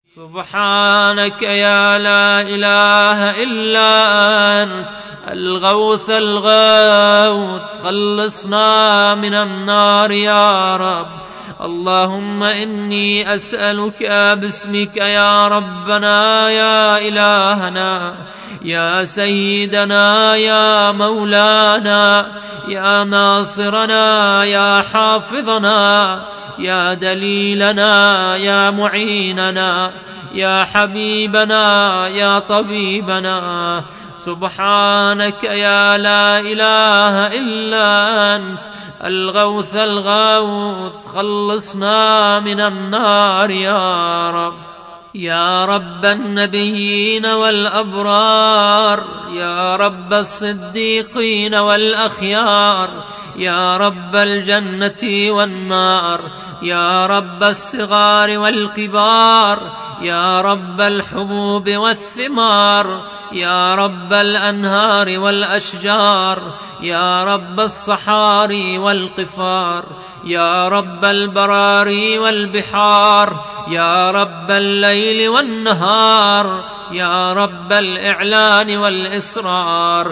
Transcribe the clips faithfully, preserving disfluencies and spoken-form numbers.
سبحانك يا لا إله إلا أنت الغوث الغوث، خلصنا من النار يا رب. اللهم إني أسألك باسمك يا ربنا يا إلهنا يا سيدنا يا مولانا يا ناصرنا يا حافظنا يا دليلنا يا معيننا يا حبيبنا يا طبيبنا، سبحانك يا لا إله إلا أنت الغوث الغوث، خلصنا من النار يا رب. يا رب النبيين والأبرار، يا رب الصديقين والأخيار، يا رب الجنة والنار، يا رب الصغار والكبار، يا رب الحبوب والثمار، يا رب الأنهار والأشجار، يا رب الصحاري والقفار، يا رب البراري والبحار، يا رب الليل والنهار، يا رب الإعلان والإسرار،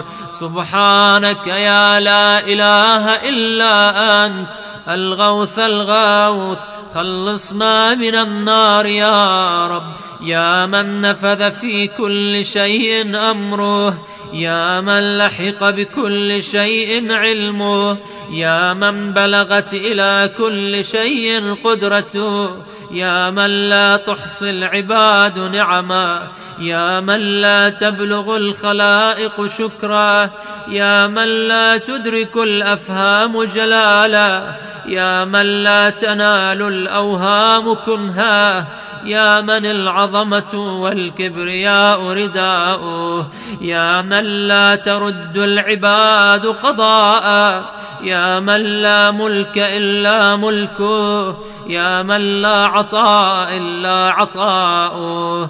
سبحانك يا لا إله إلا أنت الغوث الغوث، خلصنا من النار يا رب. يا من نفذ في كل شيء أمره، يا من لحق بكل شيء علمه، يا من بلغت إلى كل شيء قدرته، يا من لا تحصي العباد نعما، يا من لا تبلغ الخلائق شكرا، يا من لا تدرك الأفهام جلالا، يا من لا تنال الأوهام كنها، يا من العظمة والكبرياء رداؤه، يا من لا ترد العباد قضاء، يا من لا ملك إلا ملكه، يا من لا عطاء إلا عطاؤه،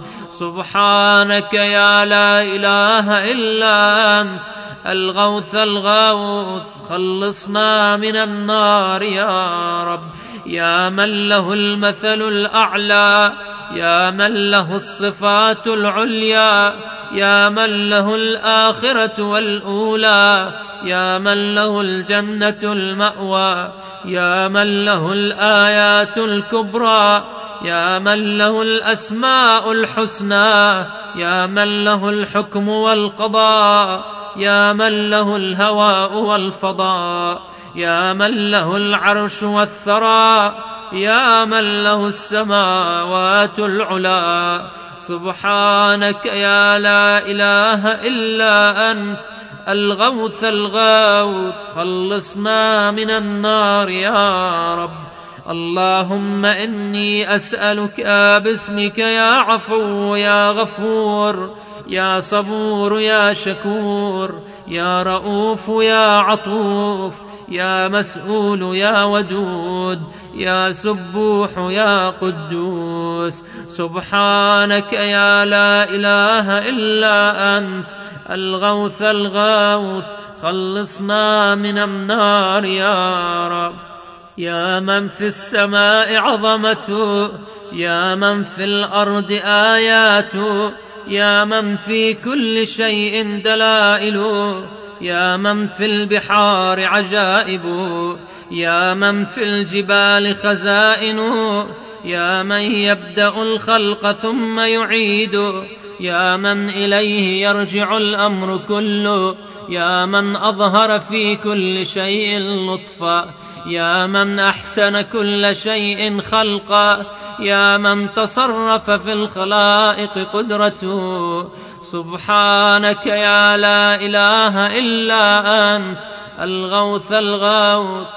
سبحانك يا لا إله إلا أنت الغوث الغوث، خلصنا من النار يا رب. يا من له المثل الأعلى، يا من له الصفات العليا، يا من له الآخرة والأولى، يا من له الجنة المأوى، يا من له الآيات الكبرى، يا من له الأسماء الحسنى، يا من له الحكم والقضاء، يا من له الهواء والفضاء، يا من له العرش والثرى، يا من له السماوات العلا، سبحانك يا لا إله إلا أنت الغوث الغوث، خلصنا من النار يا رب. اللهم إني أسألك باسمك يا عفو يا غفور، يا صبور يا شكور، يا رؤوف يا عطوف، يا مسؤول يا ودود، يا سبوح يا قدوس، سبحانك يا لا إله إلا أنت الغوث الغوث، خلصنا من النار يا رب. يا من في السماء عظمته، يا من في الأرض آياته، يا من في كل شيء دلائله، يا من في البحار عجائبه، يا من في الجبال خزائنه، يا من يبدأ الخلق ثم يعيده، يا من إليه يرجع الأمر كله، يا من أظهر في كل شيء لطفا، يا من أحسن كل شيء خلقا، يا من تصرف في الخلائق قدرته، سبحانك يا لا إله إلا أنت الغوث الغوث،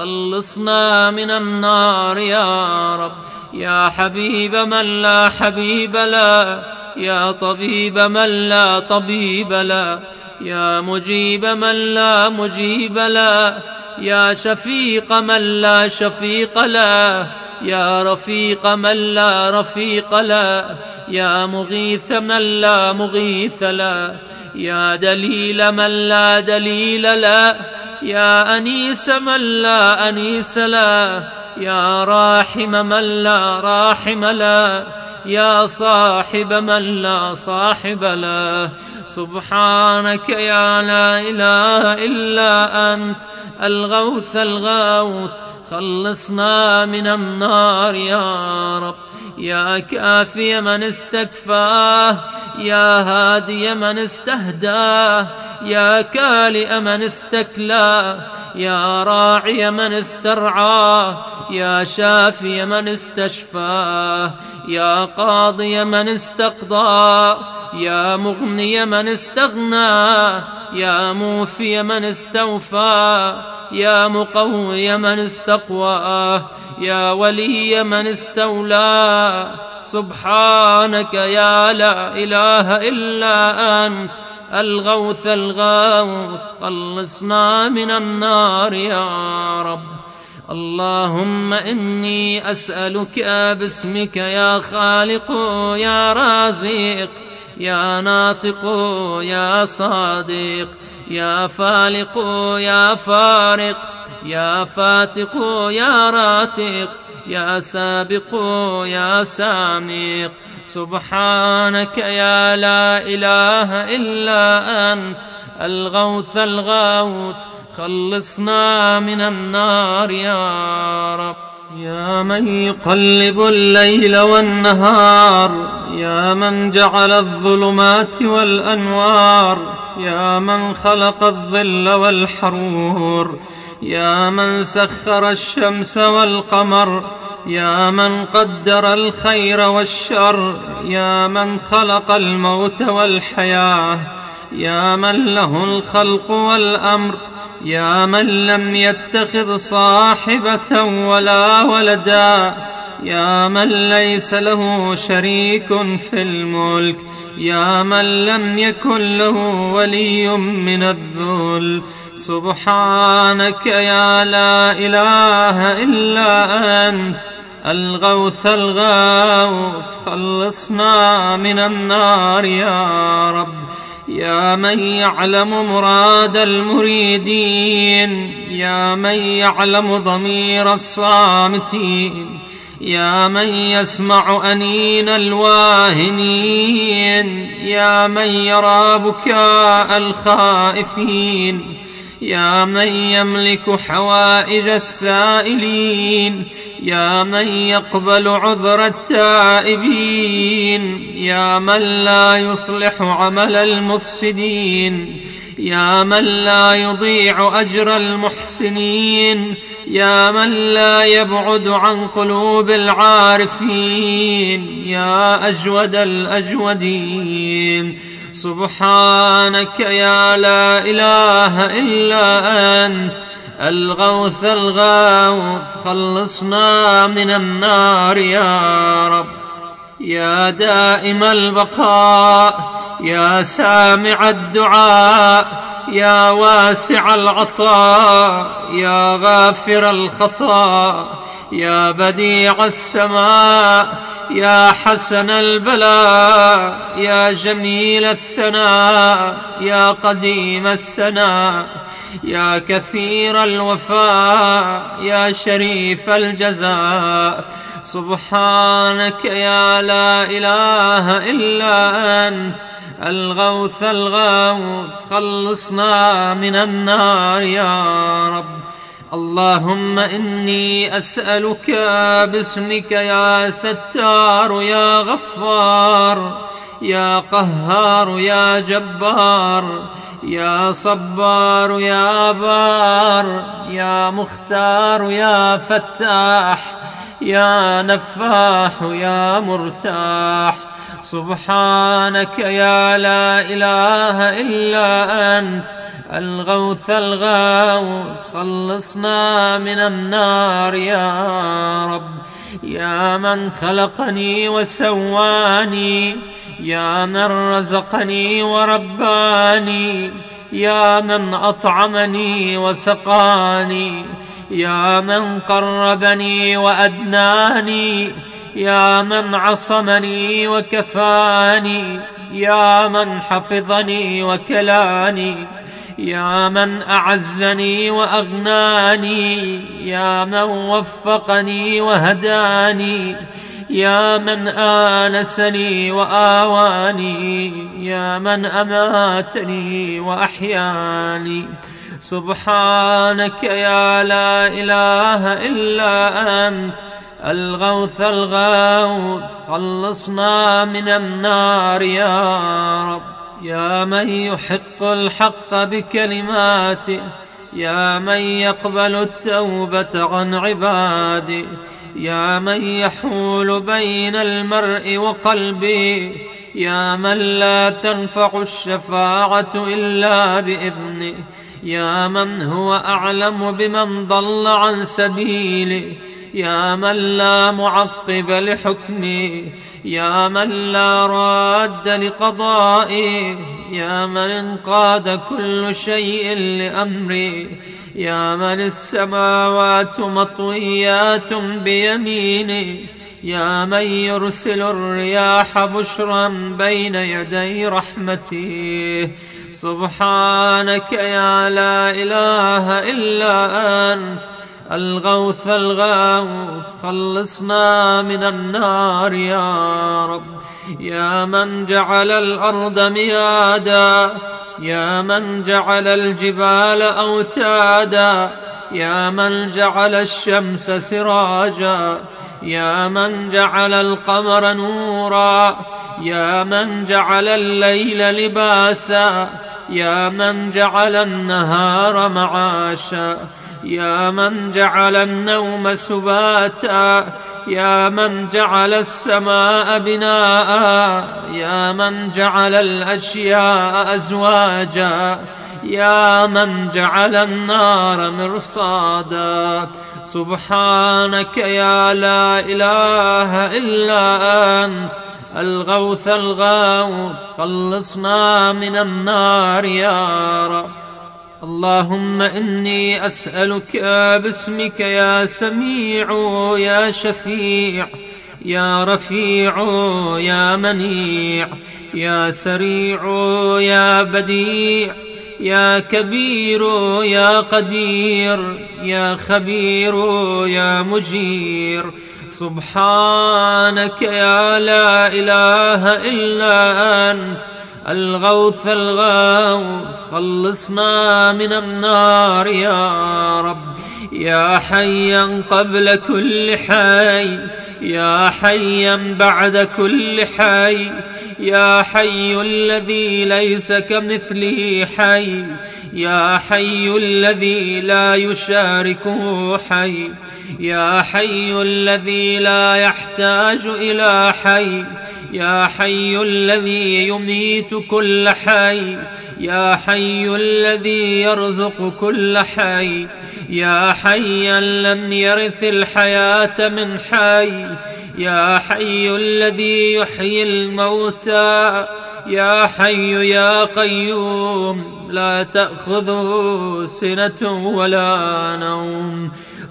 خلصنا من النار يا رب. يا حبيب من لا حبيب له، يا طبيب من لا طبيب له، يا مجيب من لا مجيب له، يا شفيق من لا شفيق له، يا رفيق من لا رفيق له، يا مغيث من لا مغيث له، يا دليل من لا دليل له، يا أنيس من لا أنيس له، يا راحم من لا راحم له، يا صاحب من لا صاحب له. سبحانك يا لا إله إلا أنت الغوث الغوث، خلصنا من النار يا رب. يا كافي من استكفاه، يا هادي من استهداه، يا كالئ من استكلاه، يا راعي من استرعاه، يا شافي من استشفاه، يا قاضي من استقضى، يا مغني من استغنى، يا موفي من استوفى، يا مقوي من استقوى، يا ولي من استولى. سبحانك يا لا إله إلا أنت الغوث الغوث، خلصنا من النار يا رب. اللهم إني أسألك باسمك يا خالق يا رازق يا ناطق يا صادق يا فالق يا فارق يا فاتق يا راتق يا سابق يا سامق. سبحانك يا لا إله إلا أنت الغوث الغوث، خلصنا من النار يا رب. يا من يقلب الليل والنهار، يا من جعل الظلمات والأنوار، يا من خلق الظل والحرور، يا من سخر الشمس والقمر، يا من قدر الخير والشر، يا من خلق الموت والحياة، يا من له الخلق والأمر، يا من لم يتخذ صاحبة ولا ولدا، يا من ليس له شريك في الملك، يا من لم يكن له ولي من الذل. سبحانك يا لا إله إلا أنت الغوث الغوث، خلصنا من النار يا رب. يا من يعلم مراد المريدين، يا من يعلم ضمير الصامتين، يا من يسمع أنين الواهنين، يا من يرى بكاء الخائفين، يا من يملك حوائج السائلين، يا من يقبل عذر التائبين، يا من لا يصلح عمل المفسدين، يا من لا يضيع أجر المحسنين، يا من لا يبعد عن قلوب العارفين، يا أجود الأجودين. سبحانك يا لا إله إلا أنت الغوث الغوث، خلصنا من النار يا رب. يا دائم البقاء، يا سامع الدعاء، يا واسع العطاء، يا غافر الخطا، يا بديع السماء، يا حسن البلاء، يا جميل الثناء، يا قديم السناء، يا كثير الوفاء، يا شريف الجزاء. سبحانك يا لا إله إلا أنت الغوث الغوث، خلصنا من النار يا رب. اللهم إني أسألك باسمك يا ستار يا غفار يا قهار يا جبار يا صبار يا بار يا مختار يا فتاح يا نفاح يا مرتاح. سبحانك يا لا إله إلا أنت الغوث الغوث، خلصنا من النار يا رب. يا من خلقني وسواني، يا من رزقني ورباني، يا من أطعمني وسقاني، يا من قربني وأدناني، يا من عصمني وكفاني، يا من حفظني وكلاني، يا من أعزني وأغناني، يا من وفقني وهداني، يا من آنسني وآواني، يا من أماتني وأحياني. سبحانك يا لا إله إلا أنت الغوث الغوث، خلصنا من النار يا رب. يا من يحق الحق بكلماته، يا من يقبل التوبة عن عباده، يا من يحول بين المرء وقلبه، يا من لا تنفع الشفاعة إلا بإذنه، يا من هو أعلم بمن ضل عن سبيله، يا من لا معقب لحكمه، يا من لا راد لقضائه، يا من انقاد كل شيء لأمره، يا من السماوات مطويات بيمينه، يا من يرسل الرياح بشرا بين يدي رحمته. سبحانك يا لا إله إلا أنت الغوث الغوث، خلصنا من النار يا رب. يا من جعل الأرض ميادا، يا من جعل الجبال أوتادا، يا من جعل الشمس سراجا، يا من جعل القمر نورا، يا من جعل الليل لباسا، يا من جعل النهار معاشا، يا من جعل النوم سباتا، يا من جعل السماء بناء، يا من جعل الأشياء أزواجا، يا من جعل النار مرصادا. سبحانك يا لا إله إلا أنت الغوث الغوث، خلصنا من النار يا رب. اللهم إني أسألك باسمك يا سميع يا شفيع يا رفيع يا منيع يا سريع يا بديع يا كبير يا قدير يا خبير يا مجير. سبحانك يا لا إله إلا أنت الغوث الغوث، خلصنا من النار يا رب. يا حيا قبل كل حي، يا حيا بعد كل حي، يا حي الذي ليس كمثله حي، يا حي الذي لا يشاركه حي، يا حي الذي لا يحتاج إلى حي، يا حي الذي يميت كل حي، يا حي الذي يرزق كل حي، يا حيا لم يرث الحياة من حي، يا حي الذي يحيي الموتى، يا حي يا قيوم لا تأخذه سنة ولا نوم.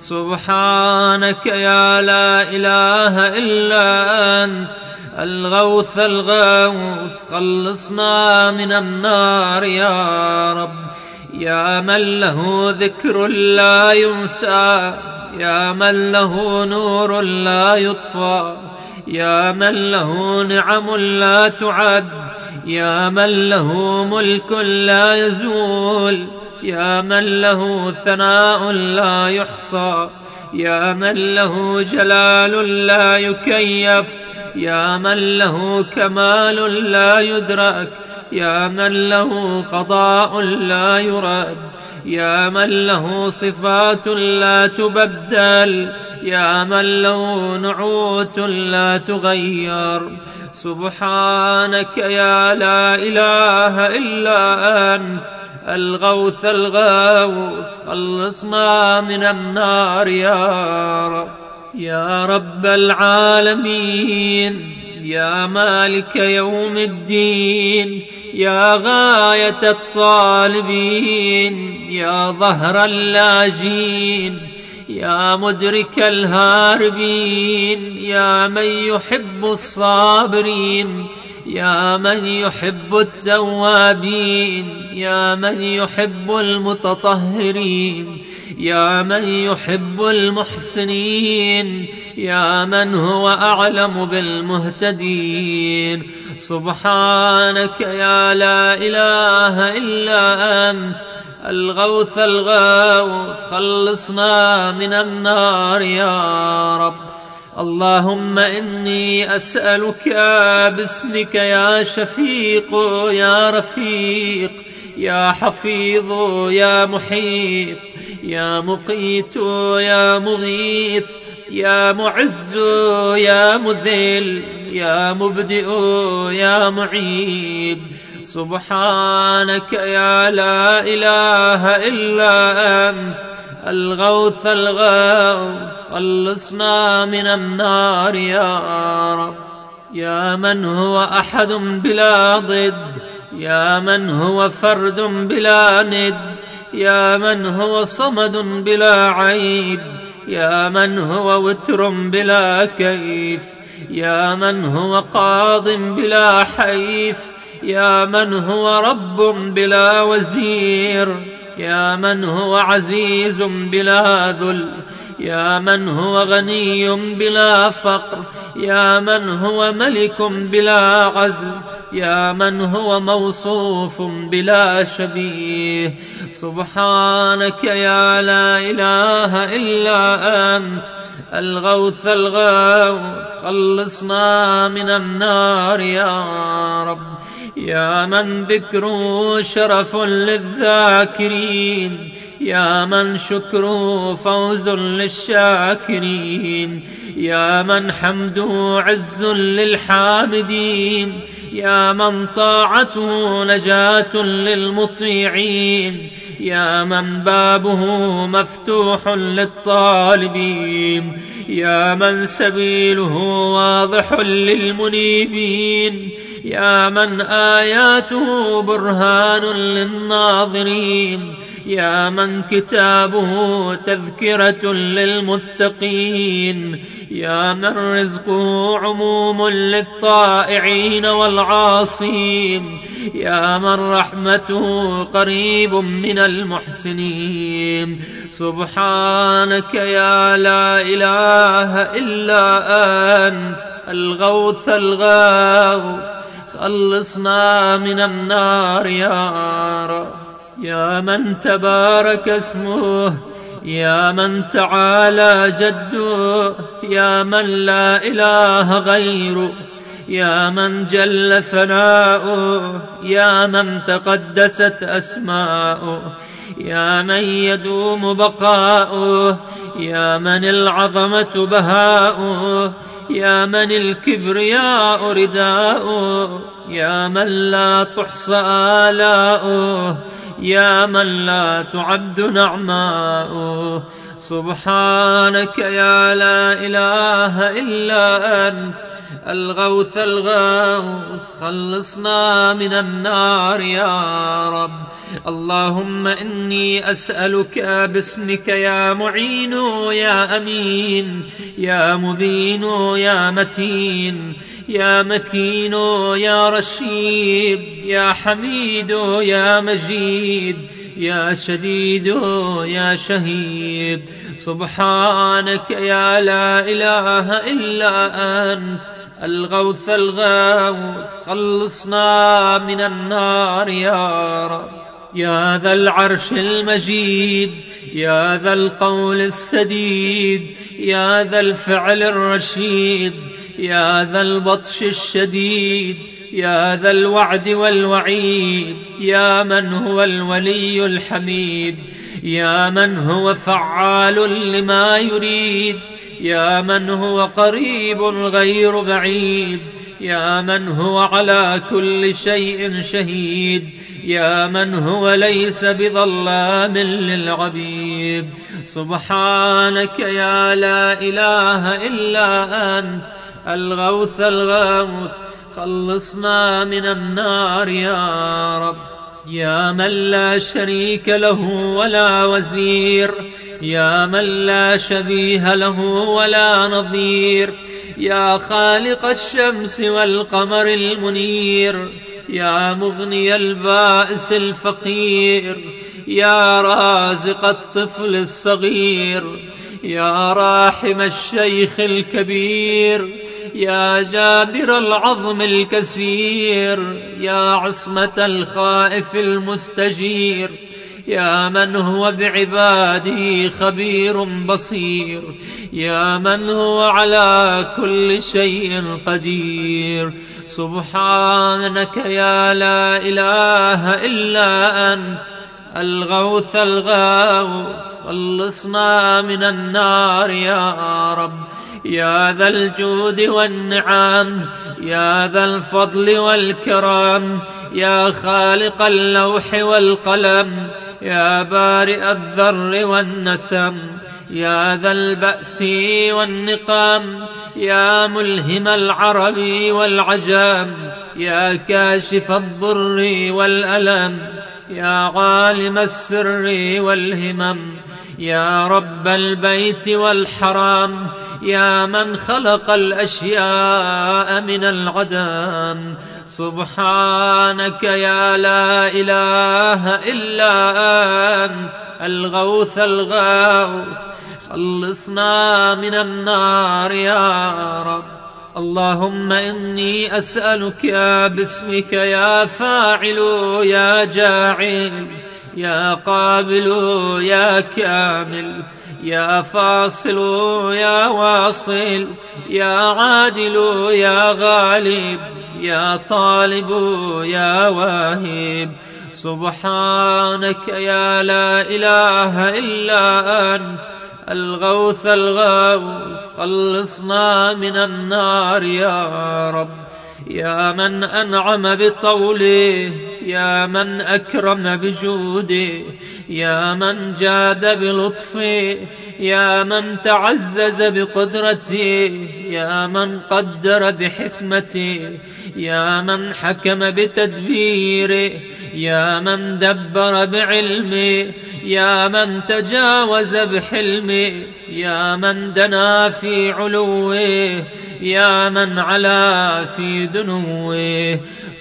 سبحانك يا لا إله إلا أنت الغوث الغوث، خلصنا من النار يا رب. يا من له ذكر لا ينسى، يا من له نور لا يطفى، يا من له نعم لا تعد، يا من له ملك لا يزول، يا من له ثناء لا يحصى، يا من له جلال لا يكيف، يا من له كمال لا يدرك، يا من له قضاء لا يرد، يا من له صفات لا تبدل، يا من له نعوت لا تغير. سبحانك يا لا إله إلا أنت الغوث الغوث، خلصنا من النار يا رب. يا رب العالمين، يا مالك يوم الدين، يا غاية الطالبين، يا ظهر اللاجين، يا مدرك الهاربين، يا من يحب الصابرين، يا من يحب التوابين، يا من يحب المتطهرين، يا من يحب المحسنين، يا من هو أعلم بالمهتدين. سبحانك يا لا إله إلا أنت الغوث الغوث، خلصنا من النار يا رب. اللهم إني أسألك باسمك يا شفيق يا رفيق يا حفيظ يا محيط يا مقيت يا مغيث يا معز يا مذل يا مبدئ يا معيد. سبحانك يا لا إله إلا أنت الغوث الغوث، خلصنا من النار يا رب. يا من هو أحد بلا ضد، يا من هو فرد بلا ند، يا من هو صمد بلا عيب، يا من هو وتر بلا كيف، يا من هو قاض بلا حيف، يا من هو رب بلا وزير، يا من هو عزيز بلا ذل، يا من هو غني بلا فقر، يا من هو ملك بلا عزل، يا من هو موصوف بلا شبيه. سبحانك يا لا إله إلا أنت الغوث الغوث، خلصنا من النار يا رب. يا من ذكره شرف للذاكرين، يا من شكره فوز للشاكرين، يا من حمده عز للحامدين، يا من طاعته نجاة للمطيعين، يا من بابه مفتوح للطالبين، يا من سبيله واضح للمنيبين، يا من آياته برهان للناظرين، يا من كتابه تذكرة للمتقين، يا من رزقه عموم للطائعين والعاصين، يا من رحمته قريب من المحسنين. سبحانك يا لا إله إلا أنت الغوث الغوث، خلصنا من النار يا رب. يا من تبارك اسمه، يا من تعالى جده، يا من لا إله غيره، يا من جل ثناؤه، يا من تقدست أسماؤه، يا من يدوم بقاؤه، يا من العظمة بهاؤه، يا من الكبرياء رداؤه، يا من لا تحصى آلاؤه، يا من لا تعد نعماؤه. سبحانك يا لا إله إلا أنت الغوث الغوث، خلصنا من النار يا رب. اللهم إني أسألك باسمك يا معين يا أمين يا مبين يا متين يا مكين يا رشيد يا حميد يا مجيد يا شديد يا شهيد. سبحانك يا لا إله إلا أنت الغوث الغوث، خلصنا من النار يا رب. يا ذا العرش المجيد، يا ذا القول السديد، يا ذا الفعل الرشيد، يا ذا البطش الشديد، يا ذا الوعد والوعيد، يا من هو الولي الحميد، يا من هو فعال لما يريد، يا من هو قريب غير بعيد، يا من هو على كل شيء شهيد، يا من هو ليس بظلام للعبيد. سبحانك يا لا إله إلا أنت الغوث الغوث، خلصنا من النار يا رب. يا من لا شريك له ولا وزير، يا من لا شبيه له ولا نظير، يا خالق الشمس والقمر المنير، يا مغني البائس الفقير، يا رازق الطفل الصغير، يا راحم الشيخ الكبير، يا جابر العظم الكسير، يا عصمة الخائف المستجير، يا من هو بعباده خبير بصير، يا من هو على كل شيء قدير. سبحانك يا لا إله إلا أنت الغوث الغوث، خلصنا من النار يا رب. يا ذا الجود والنعم، يا ذا الفضل والكرام، يا خالق اللوح والقلم، يا بارئ الذر والنسم، يا ذا البأس والنقام، يا ملهم العرب والعجم، يا كاشف الضر والألم، يا عالم السر والهمم، يا رب البيت والحرام، يا من خلق الأشياء من العدم. سبحانك يا لا إله إلا أنت الغوث الغوث، خلصنا من النار يا رب. اللهم إني أسألك باسمك يا فاعل يا جاعل، يا قابل يا كامل، يا فاصل يا واصل، يا عادل يا غالب، يا طالب يا واهب. سبحانك يا لا إله إلا أنت الغوث الغوث، خلصنا من النار يا رب. يا من أنعم بطوله، يا من أكرم بجوده، يا من جاد بلطفه، يا من تعزز بقدرته، يا من قدر بحكمته، يا من حكم بتدبيره، يا من دبر بعلمه، يا من تجاوز بحلمه، يا من دنا في علوه، يا من علا في دنوه.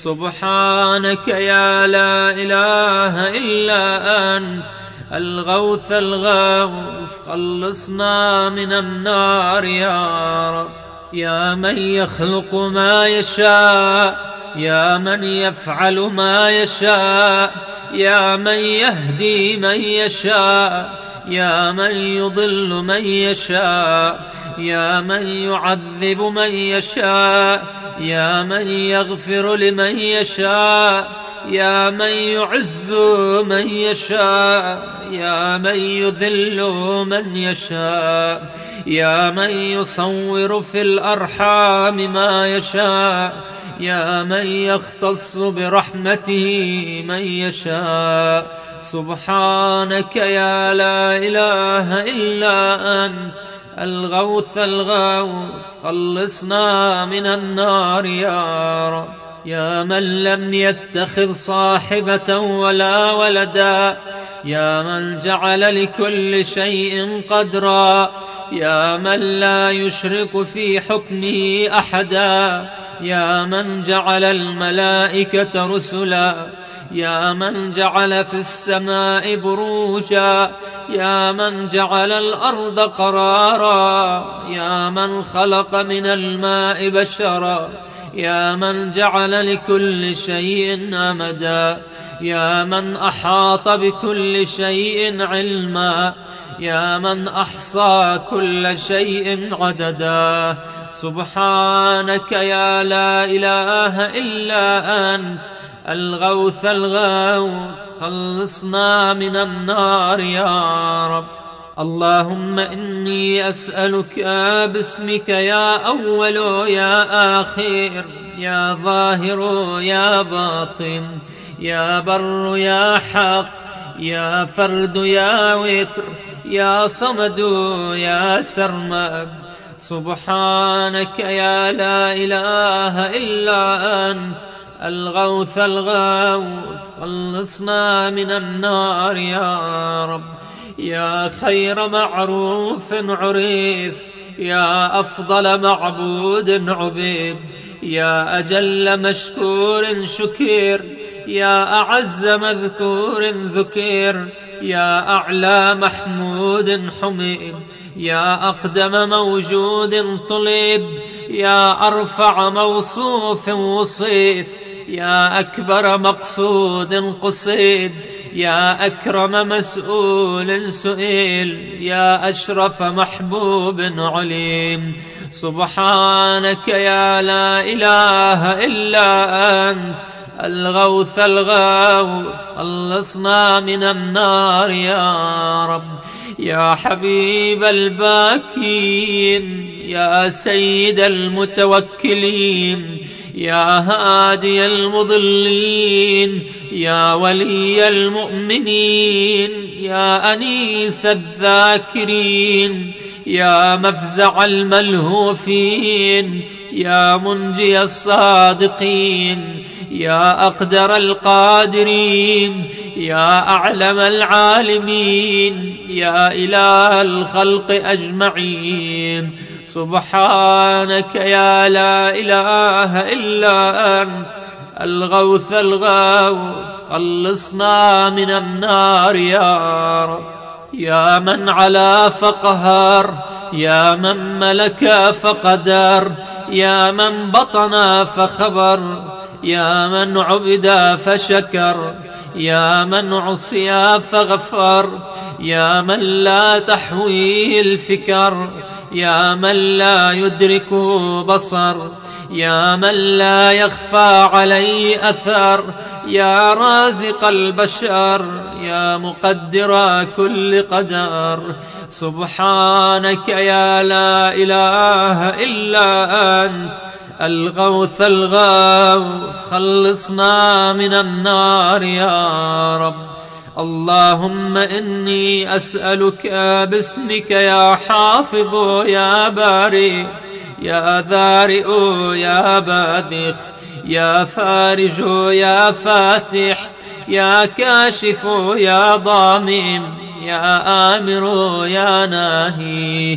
سبحانك يا لا إله إلا أنت الغوث الغوث، خلصنا من النار يا رب. يا من يخلق ما يشاء، يا من يفعل ما يشاء، يا من يهدي من يشاء، يا من يضل من يشاء، يا من يعذب من يشاء، يا من يغفر لمن يشاء، يا من يعز من يشاء، يا من يذل من يشاء، يا من يصور في الأرحام ما يشاء، يا من يختص برحمته من يشاء. سبحانك يا لا إله إلا أنت الغوث الغوث، خلصنا من النار يا رب. يا من لم يتخذ صاحبة ولا ولدا، يا من جعل لكل شيء قدرا، يا من لا يشرك في حكمه أحدا، يا من جعل الملائكة رسلا، يا من جعل في السماء بروجا، يا من جعل الأرض قرارا، يا من خلق من الماء بشرا، يا من جعل لكل شيء أمدا، يا من أحاط بكل شيء علما، يا من أحصى كل شيء عددا. سبحانك يا لا إله إلا أنت الغوث الغوث، خلصنا من النار يا رب. اللهم إني أسألك باسمك يا أول يا آخر، يا ظاهر يا باطن، يا بر يا حق، يا فرد يا وتر، يا صمد يا سرمد. سبحانك يا لا إله إلا أنت الغوث الغوث، خلصنا من النار يا رب. يا خير معروف عرف، يا أفضل معبود عبيد، يا أجل مشكور شكير، يا أعز مذكور ذكير، يا أعلى محمود حميد، يا أقدم موجود طلب، يا أرفع موصوف وصيف، يا أكبر مقصود قصيد، يا أكرم مسؤول سئيل، يا أشرف محبوب عليم. سبحانك يا لا إله إلا أنت الغوث الغوث، خلصنا من النار يا رب. يا حبيب الباكين، يا سيد المتوكلين، يا هادي المضلين، يا ولي المؤمنين، يا أنيس الذاكرين، يا مفزع الملهوفين، يا منجي الصادقين، يا أقدر القادرين، يا أعلم العالمين، يا إله الخلق أجمعين. سبحانك يا لا إله إلا أنت الغوث الغوث، خلصنا من النار يا رب. يا من علا فقهر، يا من ملك فقدر، يا من بطن فخبر، يا من عبد فشكر، يا من عصي فغفر، يا من لا تحويه الفكر، يا من لا يدركه بصر، يا من لا يخفى عليه أثر، يا رازق البشر، يا مقدر كل قدر. سبحانك يا لا إله إلا أنت الغوث الغوث، خلصنا من النار يا رب. اللهم إني أسألك باسمك يا حافظ يا بارئ، يا ذارئ يا باذخ، يا فارج يا فاتح، يا كاشف يا ضامن، يا آمر يا ناهي.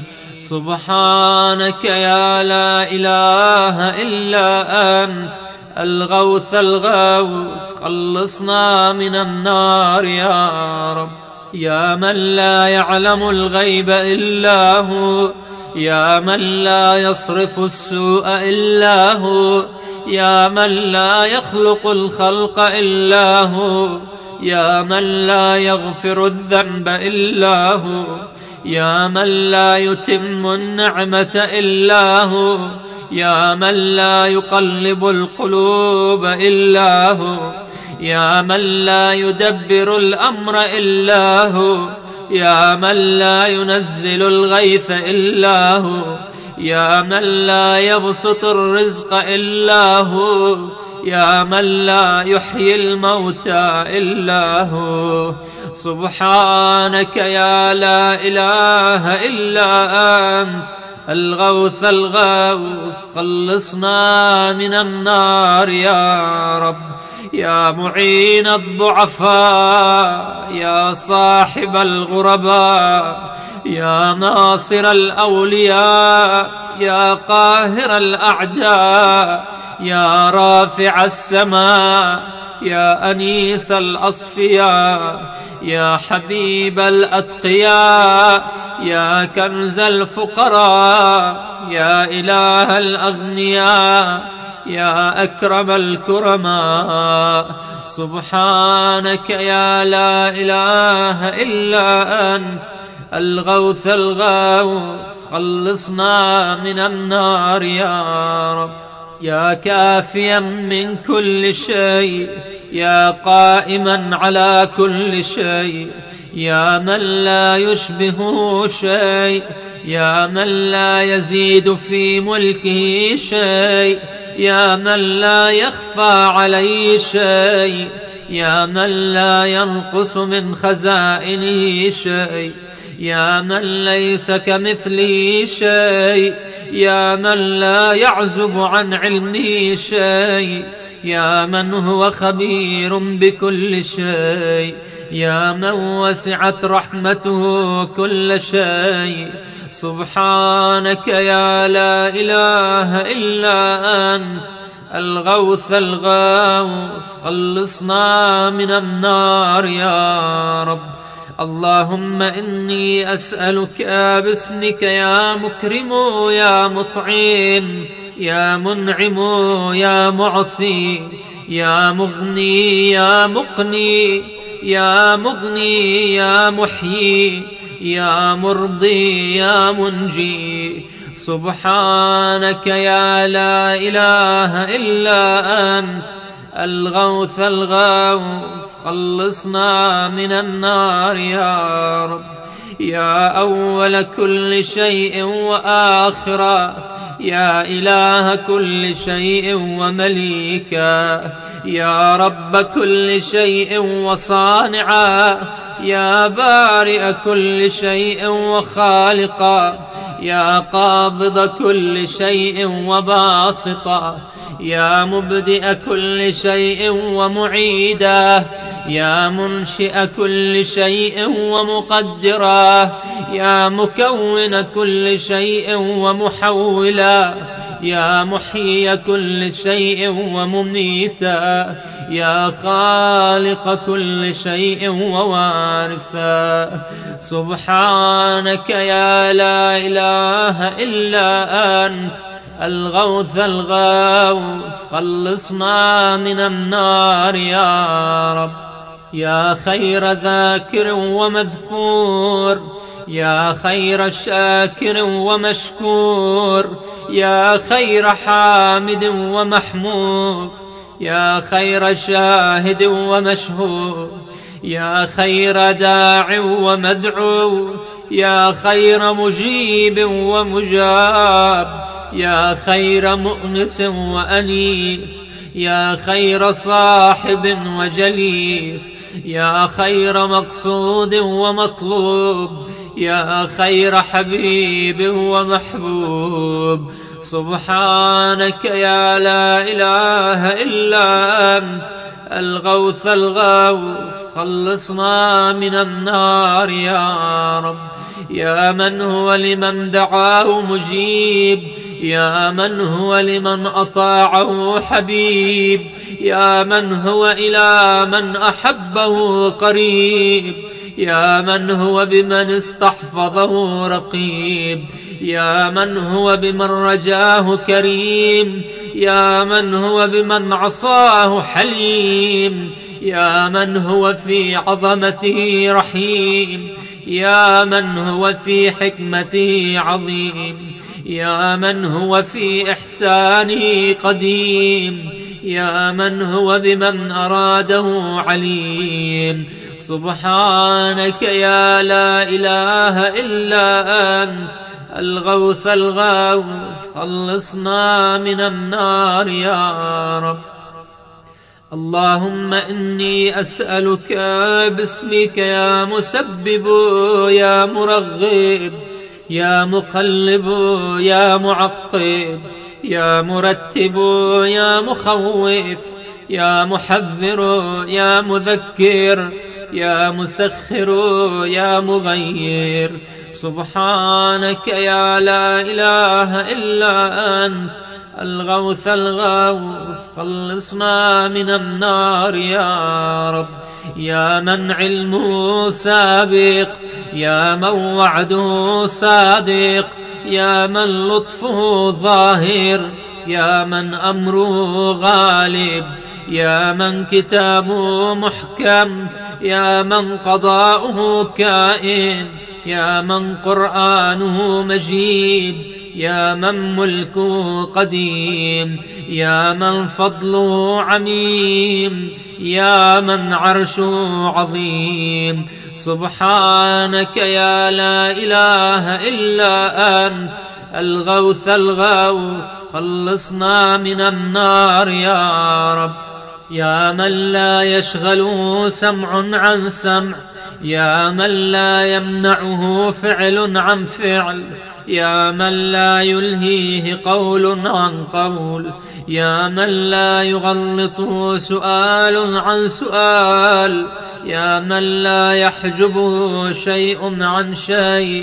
سبحانك يا لا إله إلا أنت الغوث الغوث، خلصنا من النار يا رب. يا من لا يعلم الغيب إلا هو، يا من لا يصرف السوء إلا هو، يا من لا يخلق الخلق إلا هو، يا من لا يغفر الذنب إلا هو، يا من لا يتم النعمة إلا هو، يا من لا يقلب القلوب إلا هو، يا من لا يدبر الأمر إلا هو، يا من لا ينزل الغيث إلا هو، يا من لا يبسط الرزق إلا هو، يا من لا يحيي الموتى إلا هو. سبحانك يا لا إله إلا أنت الغوث الغوث، خلصنا من النار يا رب. يا معين الضعفاء، يا صاحب الغرباء، يا ناصر الأولياء، يا قاهر الأعداء، يا رافع السماء، يا أنيس الأصفياء، يا حبيب الأتقياء، يا كنز الفقراء، يا إله الأغنياء، يا أكرم الكرماء. سبحانك يا لا إله إلا أنت الغوث الغوث، خلصنا من النار يا رب. يا كافيا من كل شيء، يا قائما على كل شيء، يا من لا يشبهه شيء، يا من لا يزيد في ملكه شيء، يا من لا يخفى عليه شيء، يا من لا ينقص من خزائنه شيء، يا من ليس كمثله شيء، يا من لا يعزب عن علمه شيء، يا من هو خبير بكل شيء، يا من وسعت رحمته كل شيء. سبحانك يا لا إله إلا أنت الغوث الغوث خلصنا من النار يا رب. اللهم إني أسألك باسمك يا مكرم يا مطعم يا منعم يا معطي يا مغني يا مقني يا مغني يا محيي يا مرضي يا منجي. سبحانك يا لا إله إلا أنت الغوث الغوث خلصنا من النار يا رب. يا أول كل شيء وآخرا يا إله كل شيء ومليكا يا رب كل شيء وصانعا يا بارئ كل شيء وخالقا يا قابض كل شيء وباسطا يا مبدئ كل شيء ومعيدا يا منشئ كل شيء ومقدرا يا مكون كل شيء ومحولا يا محيي كل شيء ومميتا يا خالق كل شيء ووارثا. سبحانك يا لا إله إلا أنت الغوث الغوث خلصنا من النار يا رب. يا خير ذاكر ومذكور يا خير شاكر ومشكور يا خير حامد ومحمود يا خير شاهد ومشهود يا خير داع ومدعو يا خير مجيب ومجاب يا خير مؤنس وأنيس يا خير صاحب وجليس يا خير مقصود ومطلوب يا خير حبيب ومحبوب. سبحانك يا لا إله إلا أنت الغوث الغوث خلصنا من النار يا رب. يا من هو لمن دعاه مجيب يا من هو لمن أطاعه حبيب يا من هو إلى من أحبه قريب يا من هو بمن استحفظه رقيب يا من هو بمن رجاه كريم يا من هو بمن عصاه حليم يا من هو في عظمته رحيم يا من هو في حكمته عظيم يا من هو في إحسانه قديم يا من هو بمن أراده عليم. سبحانك يا لا إله إلا أنت الغوث الغوث خلصنا من النار يا رب. اللهم إني أسألك باسمك يا مسبب يا مرغب يا مقلب يا معقب يا مرتب يا مخوف يا محذر يا مذكر يا مسخر يا مغير. سبحانك يا لا إله إلا أنت الغوث الغوث خلصنا من النار يا رب. يا من علمه سابق يا من وعده صادق يا من لطفه ظاهر يا من أمره غالب يا من كتابه محكم يا من قضاؤه كائن يا من قرآنه مجيد يا من ملكه قديم يا من فضله عميم يا من عرشه عظيم. سبحانك يا لا إله إلا أنت الغوث الغوث خلصنا من النار يا رب. يا من لا يشغله سمع عن سمع يا من لا يمنعه فعل عن فعل يا من لا يلهيه قول عن قول يا من لا يغلطه سؤال عن سؤال يا من لا يحجبه شيء عن شيء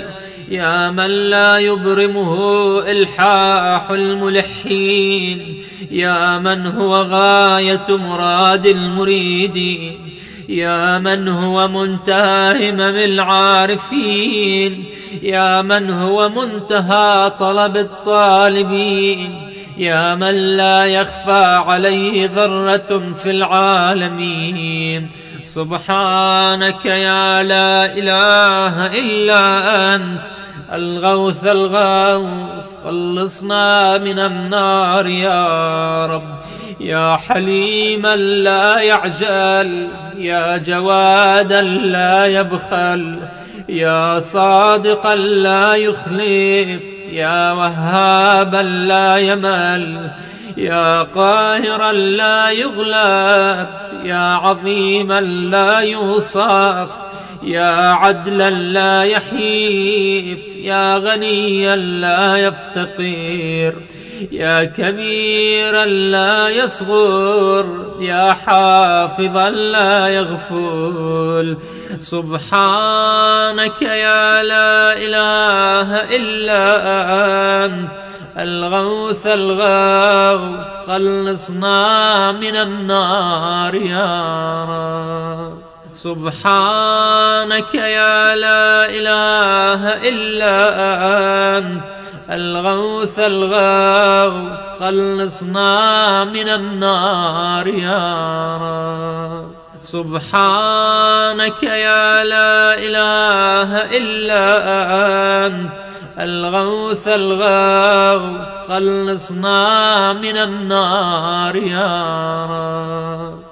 يا من لا يبرمه إلحاح الملحين، يا من هو غاية مراد المريدين، يا من هو منتهى همم العارفين، يا من هو منتهى طلب الطالبين، يا من لا يخفى عليه ذرة في العالمين. سبحانك يا لا إله إلا أنت الغوث الغوث، خلصنا من النار يا رب. يا حليما لا يعجل، يا جوادا لا يبخل، يا صادقا لا يخلف، يا وهابا لا يمل، يا قاهرا لا يغلب، يا عظيما لا يوصف، يا عدلا لا يحيف، يا غنيا لا يفتقر، يا كبيرا لا يصغر، يا حافظا لا يغفل. سبحانك يا لا إله إلا أنت الغوث الغوث، خلصنا من النار يا رب. سبحانك يا لا إله إلا أنت الغوث الغوث، خلصنا من النار يا رب. سبحانك يا لا إله إلا أنت الغوث الغوث، خلصنا من النار يا رب.